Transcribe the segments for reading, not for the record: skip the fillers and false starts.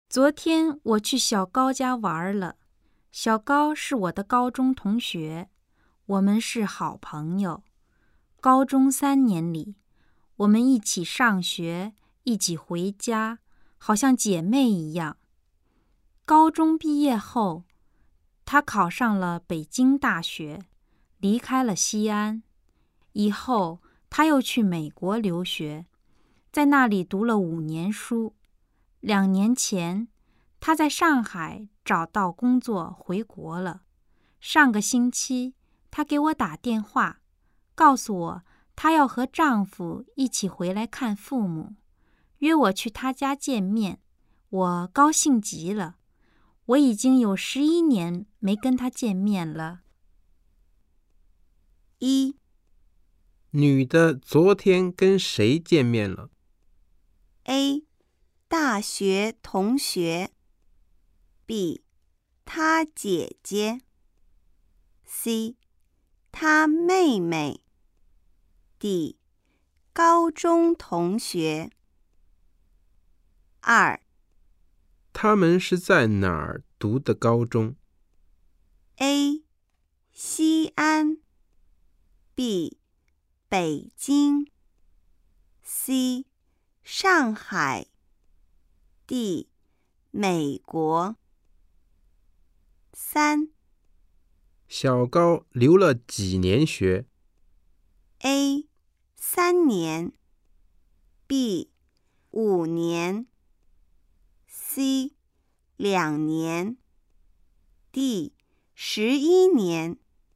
昨天我去小高家玩了。小高是我的高中同学，我们是好朋友。高中3年里，我们一起上学，一起回家，好像姐妹一样。高中毕业后，他考上了北京大学，离开了西安。以后，他又去美国留学，在那里读了5年书。2年前，他在上海找到工作回国了。上个星期，他给我打电话，告诉我她要和丈夫一起回来看父母，约我去她家见面。我高兴极了，我已经有11年没跟她见面了。 1. 女的昨天跟谁见面了？ A. 大学同学 B. 她姐姐 C. 她妹妹 D. 高中同学 2. 他们是在哪儿读的高中？ A. 西安 B. 北京 C. 上海 D. 美国 3. 小高留了几年学？ A. 3年 B. 5年 C. 2年 D. 11年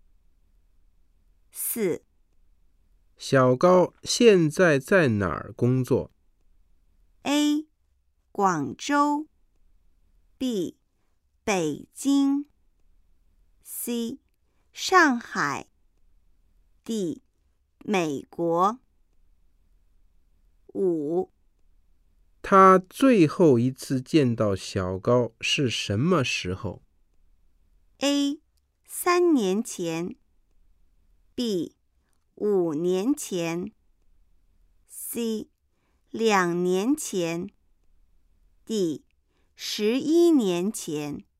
4. 小高现在在哪儿工作？ A. 广州 B. 北京 C. 上海 D. 美国 5. 他最后一次见到小高是什么时候？ A. 3年前 B. 5年前 C. 2年前 D. 11年前